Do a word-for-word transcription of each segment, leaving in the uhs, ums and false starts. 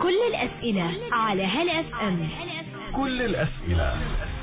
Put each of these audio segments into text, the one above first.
كل الأسئلة على هلا اف ام. كل الأسئلة.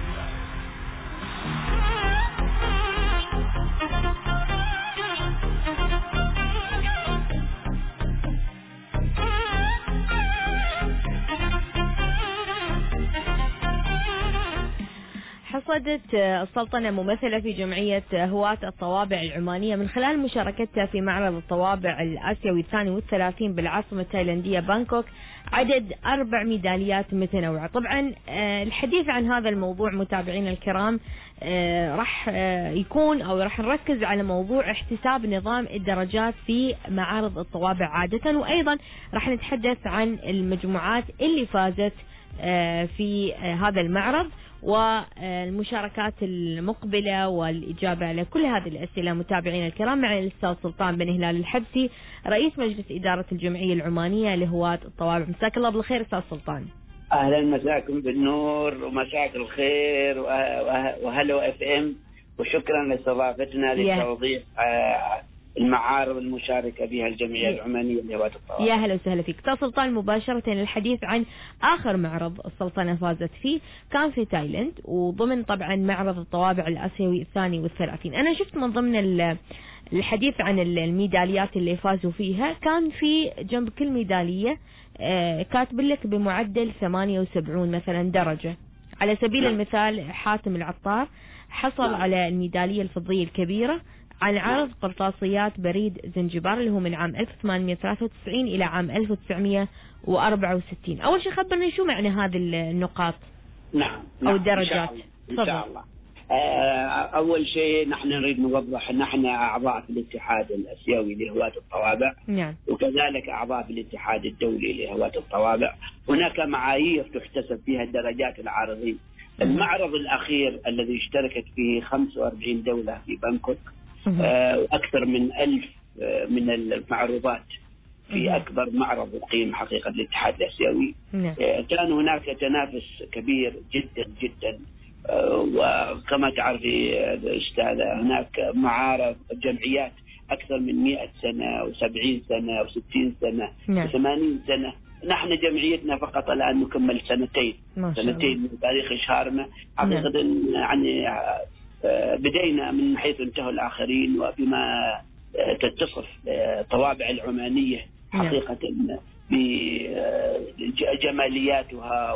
حصدت السلطنة ممثلة في جمعية هواة الطوابع العمانية من خلال مشاركتها في معرض الطوابع الآسيوي الثاني والثلاثين بالعاصمة التايلاندية بانكوك عدد أربع ميداليات متنوعة. طبعا الحديث عن هذا الموضوع متابعينا الكرام راح يكون أو راح نركز على موضوع احتساب نظام الدرجات في معارض الطوابع عادة، وأيضا راح نتحدث عن المجموعات اللي فازت في هذا المعرض والمشاركات المقبلة والإجابة على كل هذه الأسئلة. متابعينا الكرام، معنا الأستاذ سلطان بن هلال الحبسي رئيس مجلس إدارة الجمعية العمانية لهواة الطوابع. مساك الله بالخير أستاذ سلطان. أهلا مساكم بالنور ومساك الخير وهلا اف ام، وشكرا لاستضافتنا لتوضيح المعارض المشاركة بها الجمعية العمانية لهواة الطوابع. يا هلا وسهلا فيك أستاذ سلطان. مباشرة الحديث عن آخر معرض السلطنة فازت فيه كان في تايلاند، وضمن طبعا معرض الطوابع الآسيوي الثاني والثلاثين. أنا شفت من ضمن الحديث عن الميداليات اللي فازوا فيها كان في جنب كل ميدالية كاتب لك بمعدل ثمانية وسبعين مثلا درجة. على سبيل المثال حاتم العطار حصل على الميدالية الفضية الكبيرة عن عرض قرطاسيات بريد زنجبار اللي هو من عام ألف وثمانمئة وثلاثة وتسعين إلى عام ألف وتسعمئة وأربعة وستين. أول شيء خبرني شو معنى هذه النقاط نعم أو الدرجات. إن شاء الله, إن شاء الله. أول شيء نحن نريد نوضح أن نحن أعضاء في الاتحاد الآسيوي لهواة الطوابع، نعم. وكذلك أعضاء في الاتحاد الدولي لهواة الطوابع. هناك معايير تحتسب فيها الدرجات العارضين. المعرض الأخير الذي اشتركت فيه خمسة وأربعين دولة في بانكوك، وأكثر من ألف من المعروضات في أكبر معرض يقيم حقيقة الاتحاد الآسيوي. كان هناك تنافس كبير جدا جدا، وكما تعرفي أستاذة هناك معارض جمعيات أكثر من مئة سنة وسبعين سنة وستين سنة وثمانين سنة. نحن جمعيتنا فقط الآن نكمل سنتين سنتين من تاريخ إشهارنا حقيقة. يعني بدينا من حيث انتهوا الآخرين، وبما تتصف الطوابع العمانية حقيقة بجمالياتها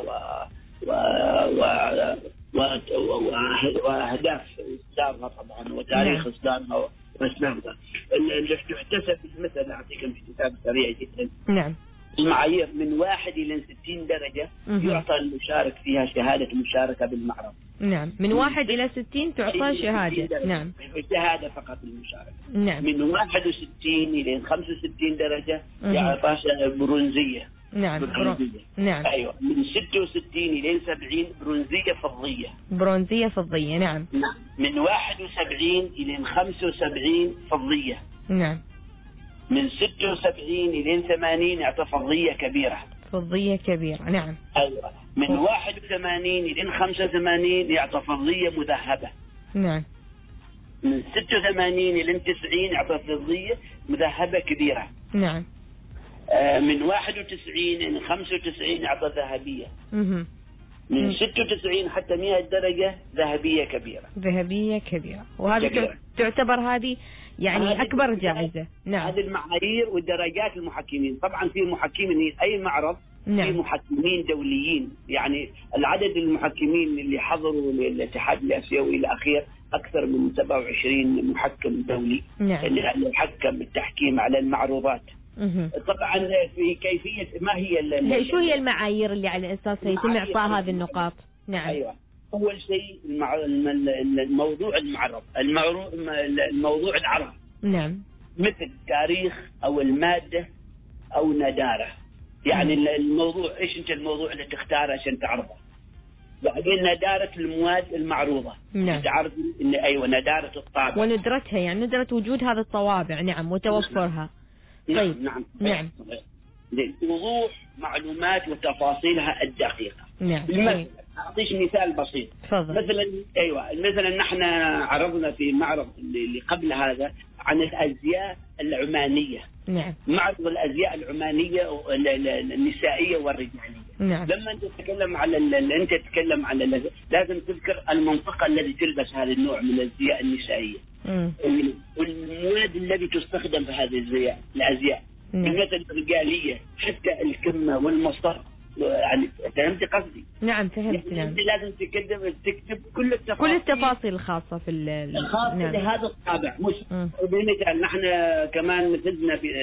وأهداف إصدارها طبعا وتاريخ إصدارها وأسبابها اللي تحتسب. مثل أعطيكم احتساب سريع جدا. نعم. المعايير من واحد إلى ستين درجة يعطى المشارك فيها شهادة مشاركة بالمعرض. نعم. من واحد إلى ستين تعطى شهادة. نعم. شهادة فقط للمشاركة. نعم. من واحد وستين إلى خمسة وستين درجة يعطى برونزية. نعم. برونزية. نعم. أيوة. من ستة وستين إلى سبعين برونزية فضية. برونزية فضية. نعم. نعم. من واحد وسبعين إلى خمسة وسبعين فضية. نعم. من ستة وسبعين إلى ثمانين يعطى فضية كبيرة. فضية كبيرة. نعم. أيوة. من واحد وثمانين إلى خمسة وثمانين يعطى فضية مذهبة. نعم. من ستة وثمانين إلى تسعين يعطى فضية مذهبة كبيرة. نعم. آه من واحد وتسعين إلى خمسة وتسعين يعطى ذهبية. مه. من ستة وتسعين حتى مئة درجة ذهبية كبيرة. ذهبية كبيرة. وهذه كبيرة. تعتبر هذه يعني أكبر جائزة. نعم. هذه المعايير والدرجات المحكمين. طبعا في محكمين أي معرض. نعم. في محكمين دوليين، يعني العدد المحكمين اللي حضروا للاتحاد الآسيوي الأخير أكثر من سبعة وعشرين محكم دولي. نعم. اللي حكم التحكيم على المعروضات. مه. طبعا في كيفية ما هي شو هي المعايير اللي على أساسها يتم إعطاء هذه النقاط؟ نعم. أيوة. أول شيء الموضوع المعرض الموضوع العرض. نعم. مثل تاريخ أو المادة أو ندارة. يعني مم. الموضوع إيش أنت الموضوع اللي تختاره عشان تعرضه. بعدين ندارة المواد المعروضة. نعم. تعرف إن أيوة ندارة الطابع وندرتها، يعني ندرة وجود هذا الطوابع. نعم. وتوفرها. نعم. طيب. نعم. نعم. وضوح معلومات وتفاصيلها الدقيقة. نعم. مثلا أعطيش مثال بسيط. فضل. مثلا أيوة مثلا نحن عرضنا في معرض اللي قبل هذا عن الازياء العمانيه. نعم. معرض الازياء العمانيه النسائيه والرجاليه. نعم. لما انت تتكلم على انت تتكلم على لازم تذكر المنطقه التي تلبس هذا النوع من الازياء النسائيه. مم. والمواد التي تستخدم في هذه الازياء الازياء مثل الرجاليه حتى الكمه والمصر. يعني فهمت قصدي؟ نعم فهمت. يعني نعم. لازم تكتب تكتب كل التفاصيل كل التفاصيل الخاصة في الخاصة نعم. لهذا الطابع. مش بمثال نحن كمان مثلنا في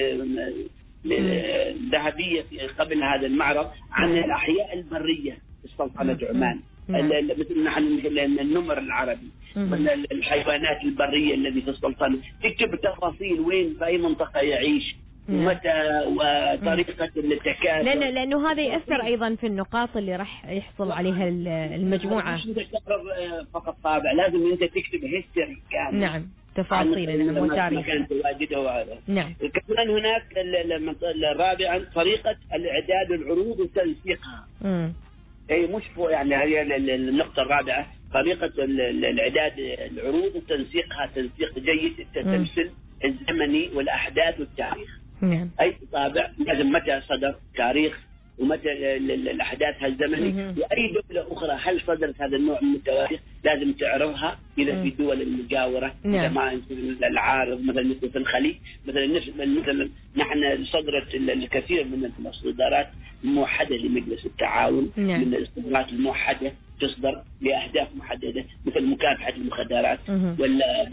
ذهبية قبل هذا المعرض عن الأحياء البرية في سلطنة عمان. مثل نحن النمر العربي ولا الحيوانات البرية التي في السلطنة، تكتب تفاصيل وين في أي منطقة يعيش ومتى وطريقة التكاثر. لأن لأنه هذا يأثر أيضا في النقاط اللي راح يحصل عليها المجموعة. مش تكرر فقط طابع، لازم أنت تكتب هيستوري كامل. نعم تفاصيل مو تاريخ. مكان تواجده وهذا. نعم. كمان هناك رابعا طريقة الإعداد العروض وتنسيقها. امم هي مش يعني هي النقطة الرابعة طريقة الإعداد العروض وتنسيقها تنسيق جيد التسلسل الزمني والأحداث والتاريخ. نعم. أي طابع لازم متى صدر تاريخ ومتى الأحداث الزمني، وأي دولة أخرى هل صدرت هذا النوع من التواريخ لازم تعرضها إذا في الدول المجاورة. إذا ما العارض مثلا مثل في الخليج مثلا مثلا نحن صدرت الكثير من الإصدارات الموحدة لمجلس التعاون. نعم. من الإصدارات الموحدة تصدر لأهداف محددة مثل مكافحة المخدرات ولا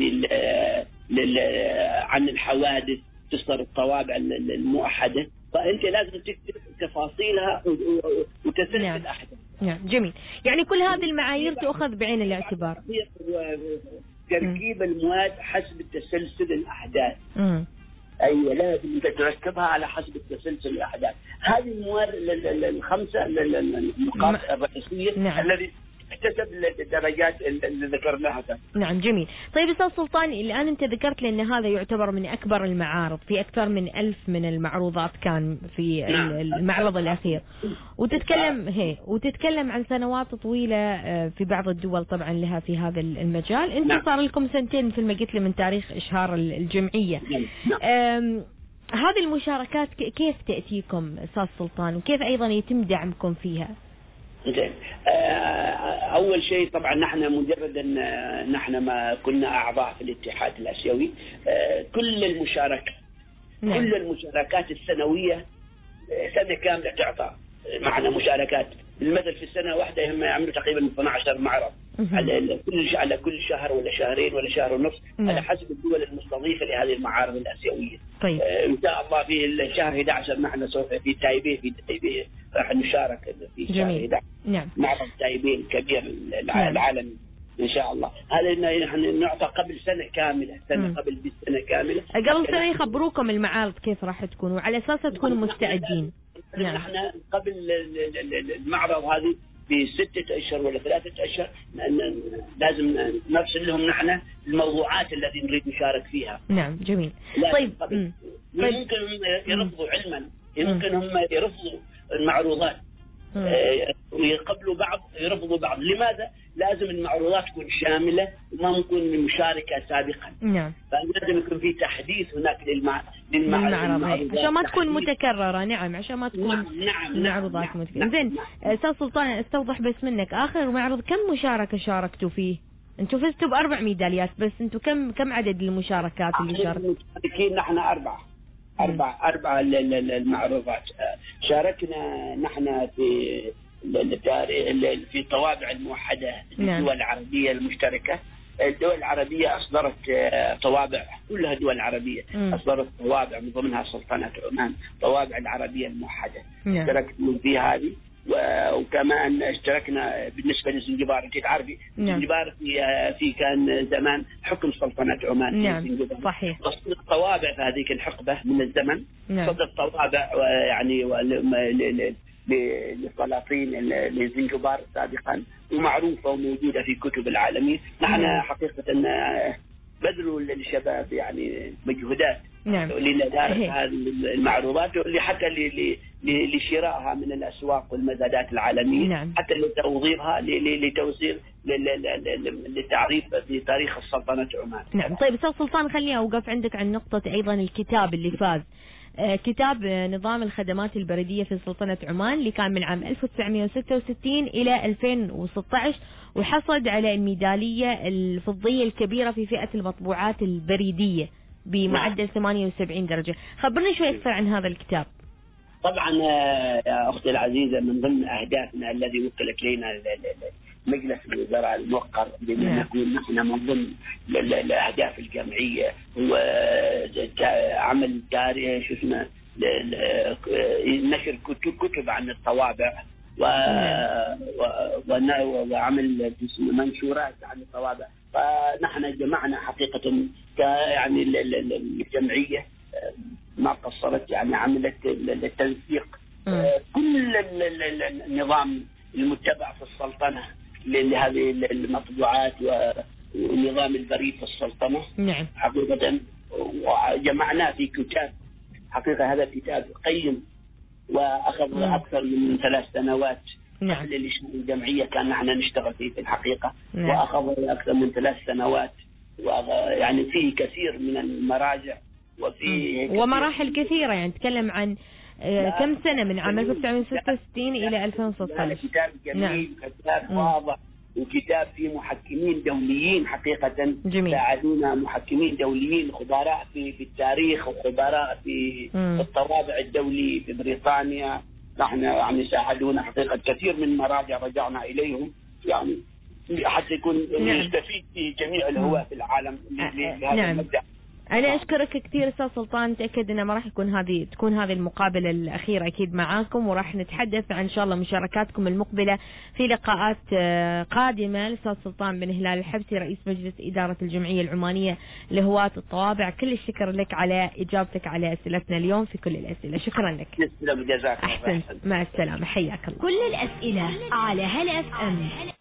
عن الحوادث تصدر الطوابع الموحدة. فأنت لازم تكتب تفاصيلها وتسلسل نعم. الأحداث. نعم جميل. يعني كل هذه المعايير تؤخذ بعين الاعتبار. تركيب المواد حسب التسلسل الأحداث. مم. أيوة لازم أنت تركبها على حسب التسلسل الأحداث. هذه المواد الخمسة النقاط الرئيسية. نعم. الذي احتسب الدرجات اللي ذكرناها. نعم جميل. طيب أستاذ سلطان، الآن أنت ذكرت لي أن هذا يعتبر من أكبر المعارض، في أكثر من ألف من المعروضات كان في نعم. المعرض الأخير، وتتكلم هي وتتكلم عن سنوات طويلة في بعض الدول طبعا لها في هذا المجال. أنتم نعم. صار لكم سنتين مثل ما قلت لي من تاريخ إشهار الجمعية. نعم. هذه المشاركات كيف تأتيكم أستاذ سلطان، وكيف أيضا يتم دعمكم فيها؟ زين. أول شيء طبعا نحن مجرد أن نحن ما كنا أعضاء في الاتحاد الآسيوي، كل المشاركة نعم. كل المشاركات السنوية سنة كاملة تعطى معنا مشاركات. بالمثل في السنة واحدة هم يعملوا تقريبا اثنا عشر معرض على كل على كل شهر ولا شهرين ولا شهر ونصف. نعم. على حسب الدول المستضيفة لهذه المعارض الآسيوية. طيب. إن شاء الله في الشهر أحد عشر نحن سوف في تايبي في تايبي راح نشارك في شهر أحد عشر. نعم. معرض تايبي الكبير العالمي إن شاء الله. هذا نحن نعطى قبل سنة كاملة سنة مم. قبل بسنة كاملة قبل سنة يخبروكم المعارض كيف راح تكون وعلى أساسها تكونوا مستعدين. نعم. نحن قبل المعرض هذه بستة أشهر ولا ثلاثة أشهر لازم نرسل لهم نحن الموضوعات التي نريد نشارك فيها. نعم جميل. طيب ممكن هم يرفضوا علما، ممكن هم يرفضوا المعروضات ويقبلوا بعض يرفضوا بعض. لماذا؟ لازم المعروضات تكون شاملة وما نكون مشاركة سابقا. نعم. فلازم يكون في تحديث هناك للمع... للمعرض عشان ما تكون متكررة. نعم عشان ما تكون نعم. نعم. المعروضات نعم. متكررة. زين نعم. أستاذ سلطان استوضح بس منك آخر معرض كم مشاركة شاركتوا فيه؟ أنتوا فزتوا بأربع ميداليات بس أنتوا كم كم عدد المشاركات اللي شاركتوا؟ المشاركين نحن أربعة أربعة أربعة المعروضات شاركنا نحن في في الطوابع الموحدة للدول العربية المشتركة. الدول العربية أصدرت طوابع كلها دول عربية أصدرت طوابع من ضمنها سلطنة عمان طوابع العربية الموحدة. اشتركنا في هذه وكمان اشتركنا بالنسبة للزنجبار. انت تعرفي الزنجبار في في كان زمان حكم سلطنة عمان. نعم صحيح. صدرت طوابع في هذيك الحقبة من الزمن. نعم. صدرت طوابع يعني للسلاطين للزنجبار سابقا ومعروفة وموجودة في كتب العالمين. نحن حقيقة بذلوا للشباب يعني مجهودات نعم. لندارس هذه المعروضات حتى لشرائها من الأسواق والمزادات العالمية. نعم. حتى لتوظيفها لتوصيل للتعريف بتاريخ السلطنة عمان. نعم. طيب أستاذ سلطان، خليني أوقف عندك عن نقطة أيضا الكتاب اللي فاز، كتاب نظام الخدمات البريدية في سلطنة عمان اللي كان من عام ألف وتسعمئة وستة وستين إلى ألفين وستة عشر، وحصد على الميدالية الفضية الكبيرة في فئة المطبوعات البريدية بمعدل ثمانية وسبعين درجة. خبرني شوي أكثر عن هذا الكتاب. طبعا يا أختي العزيزة، من ضمن أهدافنا الذي وكلت لنا مجلس الوزراء الموقر بأن نكون نحن من ضمن الأهداف الجمعية هو عمل تاريخ شو اسمه نشر كتب عن الطوابع وعمل منشورات عن الطوابع. فنحن جمعنا حقيقة يعني الجمعية ما قصرت، يعني عملت التنسيق كل النظام المتبع في السلطنة لهذه المطبوعات ونظام البريد في السلطنة. نعم. حقيقة وجمعناه في كتاب. حقيقة هذا كتاب قيم وأخذ مم. أكثر من ثلاث سنوات. نعم. قبل الجمعية كان نحن نشتغل فيه في الحقيقة. نعم. وأخذ أكثر من ثلاث سنوات، يعني فيه كثير من المراجع وفيه ومراحل كثيرة، يعني نتكلم عن كم سنة من عام ألف وتسعمئة وستة وستين إلى ألفين وستة عشر. كتاب جميل. نعم. كتاب واضح، وكتاب فيه محكمين دوليين حقيقة ساعدونا، محكمين دوليين خبراء في في التاريخ وخبراء في م. الطوابع الدولي في بريطانيا. نحن يعني ساعدونا حقيقة كثير من مراجع رجعنا إليهم، يعني حتى يكون نعم. نستفيد في جميع الهواة في العالم لهذا نعم. المبدأ. أنا أشكرك كثير أستاذ سلطان، متأكد إن ما راح يكون هذه تكون هذه المقابلة الأخيرة أكيد معاكم، وراح نتحدث عن إن شاء الله مشاركاتكم المقبلة في لقاءات قادمة. الأستاذ سلطان بن هلال الحبسي رئيس مجلس إدارة الجمعية العمانية لهواة الطوابع، كل الشكر لك على إجابتك على أسئلتنا اليوم في كل الأسئلة. شكرا لك. جزاك الله. أحسن، مع السلامة، حياك الله. كل الأسئلة على هلا اف ام.